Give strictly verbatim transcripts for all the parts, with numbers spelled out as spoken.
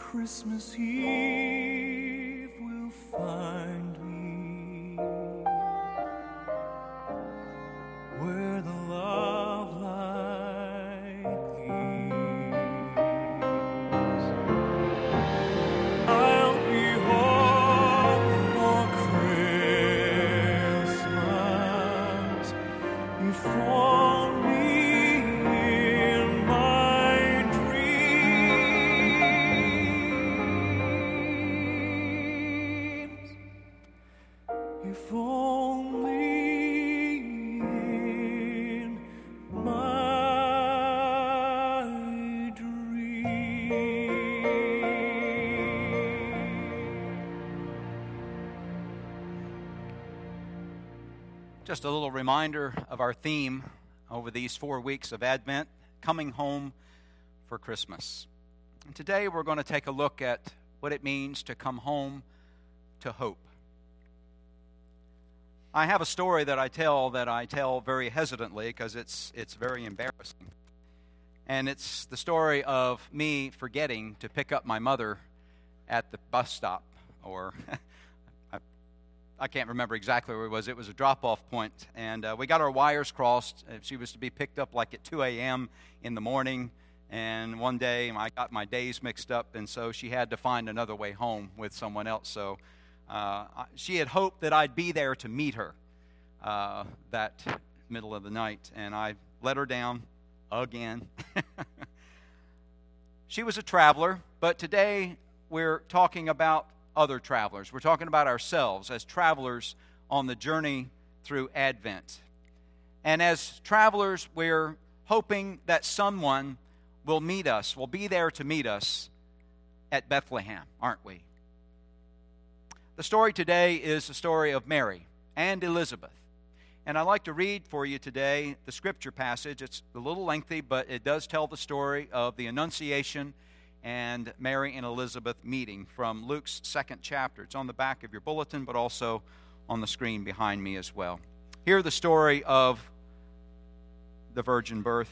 Christmas Eve will find me where the love light gleams. I'll be home for Christmas before me in my dreams. If only in my dreams. Just a little reminder of our theme over these four weeks of Advent, coming home for Christmas. And today we're going to take a look at what it means to come home to hope. I have a story that I tell that I tell very hesitantly because it's it's very embarrassing. And it's the story of me forgetting to pick up my mother at the bus stop, or I, I can't remember exactly where it was. It was a drop-off point, and uh, we got our wires crossed. She was to be picked up like at two a.m. in the morning, and one day I got my days mixed up, and so she had to find another way home with someone else. So uh, she had hoped that I'd be there to meet her uh, that middle of the night, and I let her down again. She was a traveler, but today we're talking about other travelers. We're talking about ourselves as travelers on the journey through Advent. And as travelers, we're hoping that someone will meet us, will be there to meet us at Bethlehem, aren't we? The story today is the story of Mary and Elizabeth. And I'd like to read for you today the scripture passage. It's a little lengthy, but it does tell the story of the Annunciation and Mary and Elizabeth meeting from Luke's second chapter. It's on the back of your bulletin, but also on the screen behind me as well. Hear the story of the virgin birth.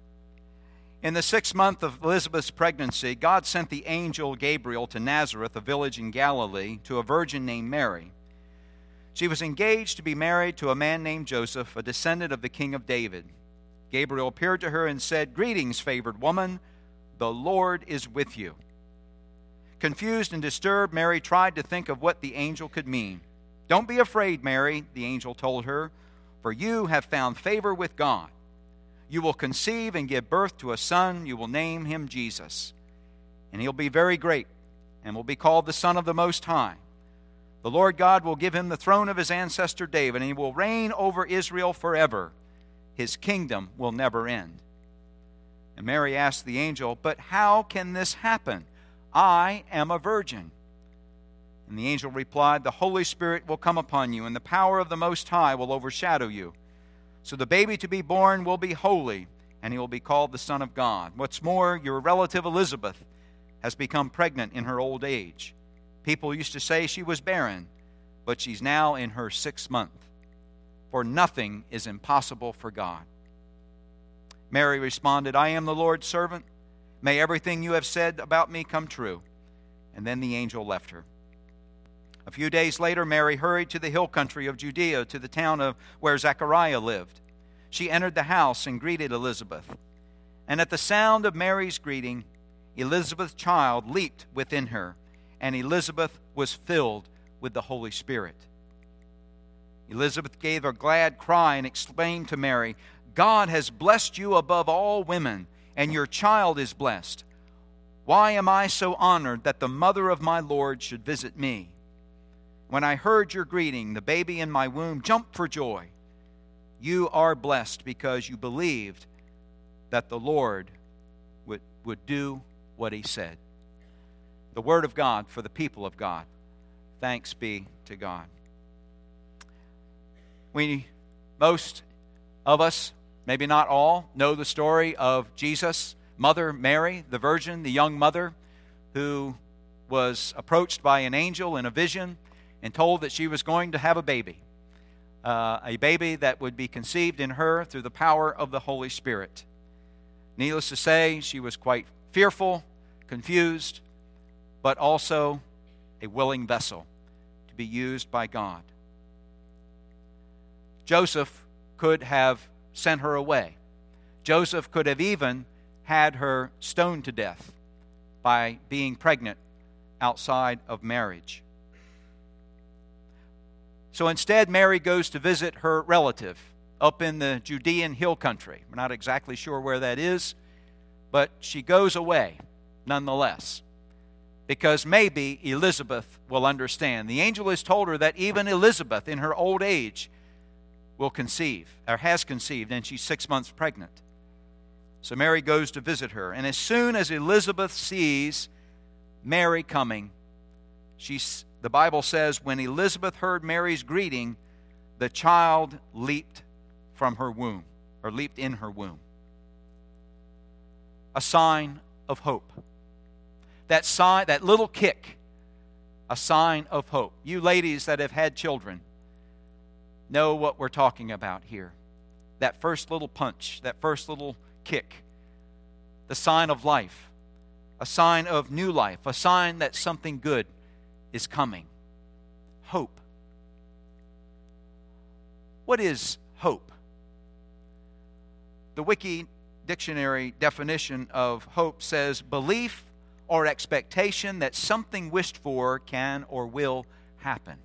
In the sixth month of Elizabeth's pregnancy, God sent the angel Gabriel to Nazareth, a village in Galilee, to a virgin named Mary. She was engaged to be married to a man named Joseph, a descendant of the king of David. Gabriel appeared to her and said, "Greetings, favored woman, the Lord is with you." Confused and disturbed, Mary tried to think of what the angel could mean. "Don't be afraid, Mary," the angel told her, "for you have found favor with God. You will conceive and give birth to a son. You will name him Jesus. And he'll be very great and will be called the Son of the Most High. The Lord God will give him the throne of his ancestor David, and he will reign over Israel forever. His kingdom will never end." And Mary asked the angel, "But how can this happen? I am a virgin." And the angel replied, "The Holy Spirit will come upon you, and the power of the Most High will overshadow you. So the baby to be born will be holy, and he will be called the Son of God. What's more, your relative Elizabeth has become pregnant in her old age. People used to say she was barren, but she's now in her sixth month. For nothing is impossible for God." Mary responded, "I am the Lord's servant. May everything you have said about me come true." And then the angel left her. A few days later, Mary hurried to the hill country of Judea, to the town of where Zechariah lived. She entered the house and greeted Elizabeth. And at the sound of Mary's greeting, Elizabeth's child leaped within her, and Elizabeth was filled with the Holy Spirit. Elizabeth gave a glad cry and exclaimed to Mary, "God has blessed you above all women, and your child is blessed. Why am I so honored that the mother of my Lord should visit me? When I heard your greeting, the baby in my womb jumped for joy. You are blessed because you believed that the Lord would, would do what he said." The word of God for the people of God. Thanks be to God. We, most of us, maybe not all, know the story of Jesus' mother, Mary, the virgin, the young mother, who was approached by an angel in a vision and told that she was going to have a baby, uh, a baby that would be conceived in her through the power of the Holy Spirit. Needless to say, she was quite fearful, confused, but also a willing vessel to be used by God. Joseph could have sent her away. Joseph could have even had her stoned to death by being pregnant outside of marriage. So instead, Mary goes to visit her relative up in the Judean hill country. We're not exactly sure where that is, but she goes away nonetheless, because maybe Elizabeth will understand. The angel has told her that even Elizabeth, in her old age, will conceive, or has conceived, and she's six months pregnant. So Mary goes to visit her, and as soon as Elizabeth sees Mary coming, she's, the Bible says, when Elizabeth heard Mary's greeting, the child leaped from her womb, or leaped in her womb. A sign of hope. That sign, that little kick, a sign of hope. You ladies that have had children know what we're talking about here. That first little punch, that first little kick, the sign of life, a sign of new life, a sign that something good is coming. Hope. What is hope? The Wiki Dictionary definition of hope says belief or expectation that something wished for can or will happen.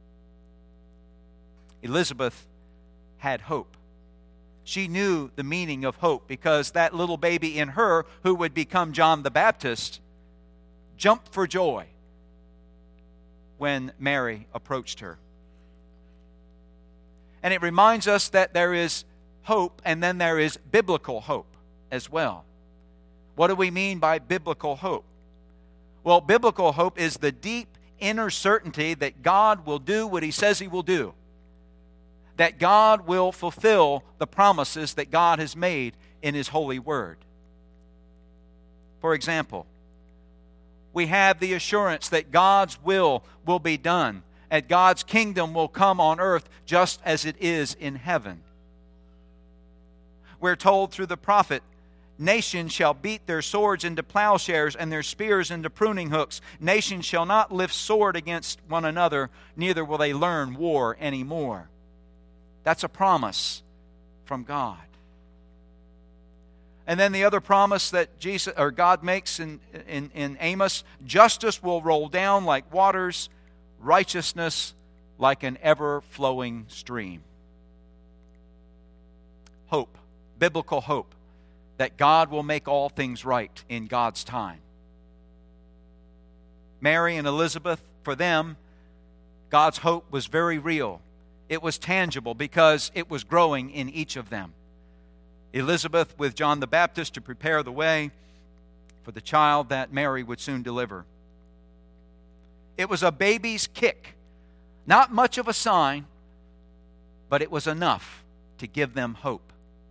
Elizabeth had hope. She knew the meaning of hope because that little baby in her, who would become John the Baptist, jumped for joy when Mary approached her. And it reminds us that there is hope, and then there is biblical hope as well. What do we mean by biblical hope? Well, biblical hope is the deep inner certainty that God will do what He says He will do. That God will fulfill the promises that God has made in His holy word. For example, we have the assurance that God's will will be done, and God's kingdom will come on earth just as it is in heaven. We're told through the prophet, nations shall beat their swords into plowshares and their spears into pruning hooks. Nations shall not lift sword against one another, neither will they learn war anymore. That's a promise from God. And then the other promise that Jesus or God makes in, in, in Amos, justice will roll down like waters, righteousness like an ever-flowing stream. Hope, biblical hope, that God will make all things right in God's time. Mary and Elizabeth, for them, God's hope was very real. It was tangible because it was growing in each of them. Elizabeth with John the Baptist to prepare the way for the child that Mary would soon deliver. It was a baby's kick. Not much of a sign, but it was enough to give them hope.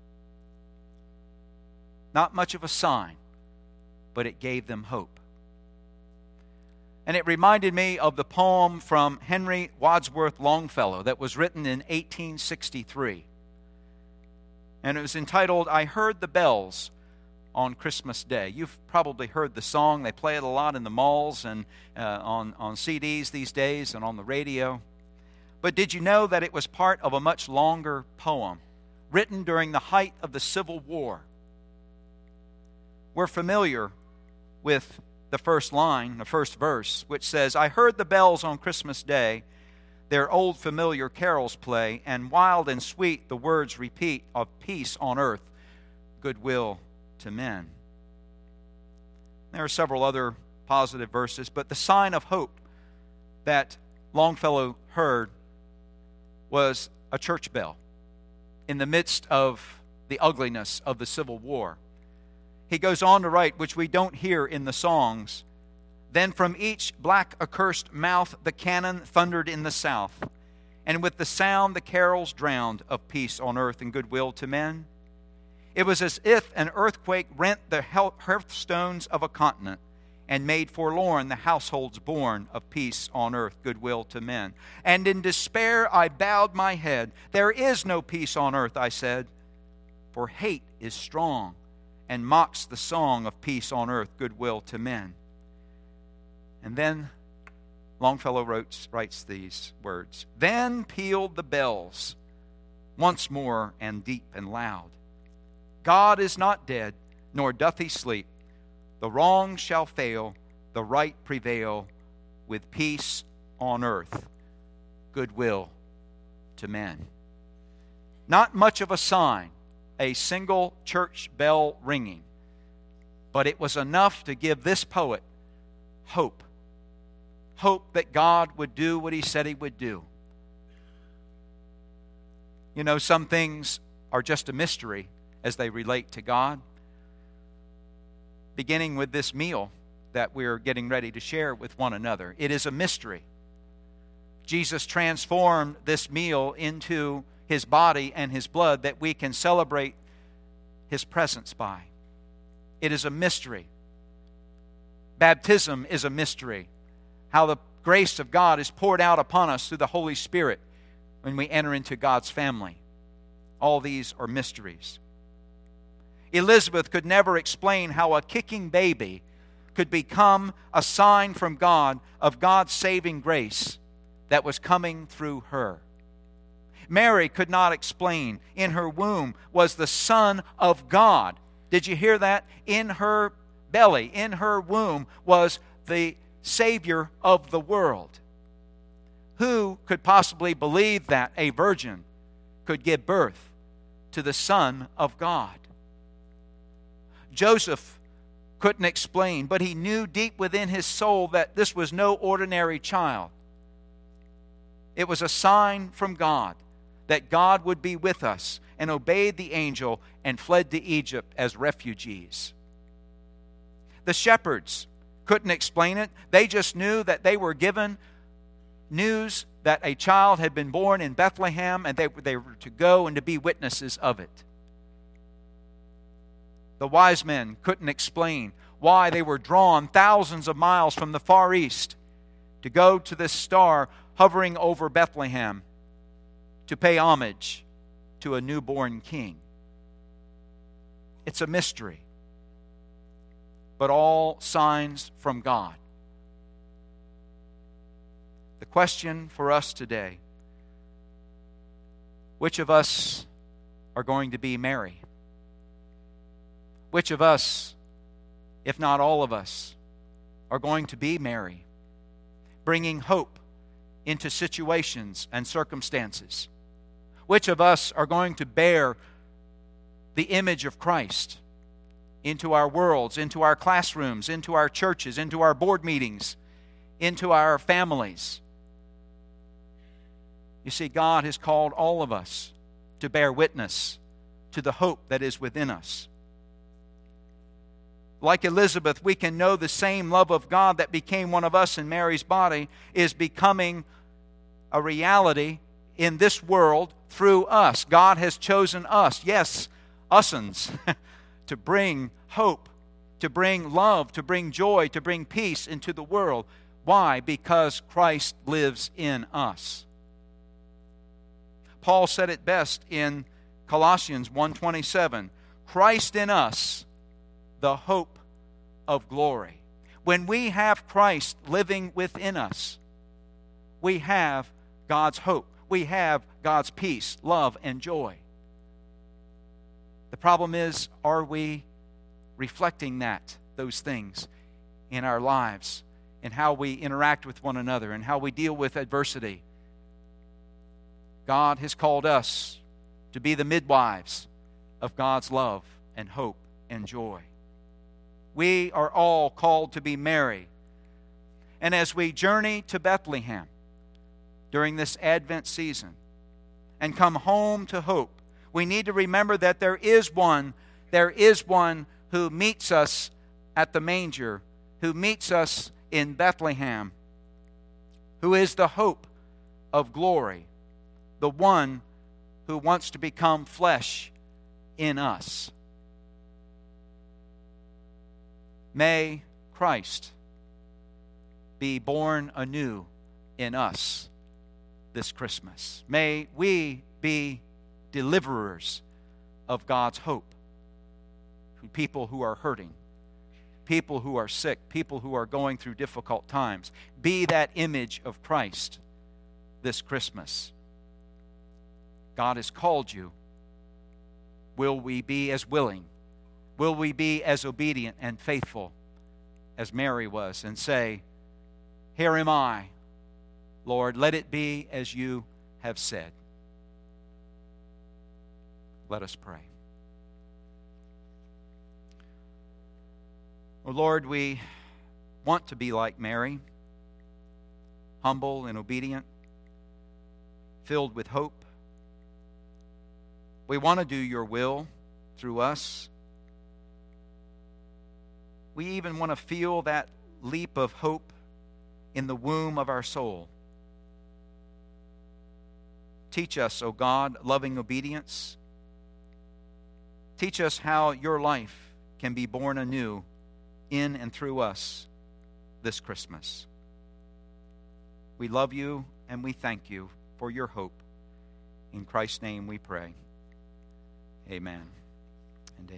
Not much of a sign, but it gave them hope. And it reminded me of the poem from Henry Wadsworth Longfellow that was written in eighteen sixty-three. And it was entitled, I Heard the Bells on Christmas Day. You've probably heard the song. They play it a lot in the malls and uh, on, on C Ds these days and on the radio. But did you know that it was part of a much longer poem written during the height of the Civil War? We're familiar with the first line, the first verse, which says, I heard the bells on Christmas Day, their old familiar carols play, and wild and sweet the words repeat of peace on earth, goodwill to men. There are several other positive verses, but the sign of hope that Longfellow heard was a church bell in the midst of the ugliness of the Civil War. He goes on to write, which we don't hear in the songs, then from each black accursed mouth the cannon thundered in the south, and with the sound the carols drowned of peace on earth and goodwill to men. It was as if an earthquake rent the hearthstones of a continent and made forlorn the households born of peace on earth, goodwill to men. And in despair I bowed my head. There is no peace on earth, I said, for hate is strong and mocks the song of peace on earth, goodwill to men. And then Longfellow wrote, writes these words, "Then pealed the bells once more and deep and loud. God is not dead, nor doth he sleep. The wrong shall fail, the right prevail, with peace on earth, goodwill to men." Not much of a sign, a single church bell ringing, but it was enough to give this poet hope. Hope that God would do what he said he would do. You know, some things are just a mystery as they relate to God. Beginning with this meal that we're getting ready to share with one another. It is a mystery. Jesus transformed this meal into his body and his blood that we can celebrate his presence by. It is a mystery. Baptism is a mystery. How the grace of God is poured out upon us through the Holy Spirit when we enter into God's family. All these are mysteries. Elizabeth could never explain how a kicking baby could become a sign from God of God's saving grace that was coming through her. Mary could not explain. In her womb was the Son of God. Did you hear that? In her belly, in her womb, was the Savior of the world. Who could possibly believe that a virgin could give birth to the Son of God? Joseph couldn't explain, but he knew deep within his soul that this was no ordinary child. It was a sign from God that God would be with us, and obeyed the angel and fled to Egypt as refugees. The shepherds couldn't explain it. They just knew that they were given news that a child had been born in Bethlehem, and they, they were to go and to be witnesses of it. The wise men couldn't explain why they were drawn thousands of miles from the Far East to go to this star hovering over Bethlehem to pay homage to a newborn king. It's a mystery, but all signs from God. The question for us today, which of us are going to be Mary? Which of us, if not all of us, are going to be Mary, bringing hope into situations and circumstances? Which of us are going to bear the image of Christ into our worlds, into our classrooms, into our churches, into our board meetings, into our families? You see, God has called all of us to bear witness to the hope that is within us. Like Elizabeth, we can know the same love of God that became one of us in Mary's body is becoming a reality in this world through us. God has chosen us, yes, us'uns, to bring hope, to bring love, to bring joy, to bring peace into the world. Why? Because Christ lives in us. Paul said it best in Colossians one twenty-seven, Christ in us, the hope of glory. When we have Christ living within us, we have God's hope. We have God's peace, love, and joy. The problem is, are we reflecting that, those things, in our lives, in how we interact with one another, and how we deal with adversity? God has called us to be the midwives of God's love and hope and joy. We are all called to be Mary. And as we journey to Bethlehem during this Advent season and come home to hope, we need to remember that there is one, there is one who meets us at the manger, who meets us in Bethlehem, who is the hope of glory, the one who wants to become flesh in us. May Christ be born anew in us this Christmas. May we be deliverers of God's hope to people who are hurting. people who are sick, people who are going through difficult times. Be that image of Christ this Christmas. God has called you. Will we be as willing? Will we be as obedient and faithful as Mary was and say, "Here am I, Lord, let it be as you have said"? Let us pray. Oh Lord, we want to be like Mary, humble and obedient, filled with hope. We want to do your will through us. We even want to feel that leap of hope in the womb of our soul. Teach us, O God, loving obedience. Teach us how your life can be born anew in and through us this Christmas. We love you and we thank you for your hope. In Christ's name we pray. Amen.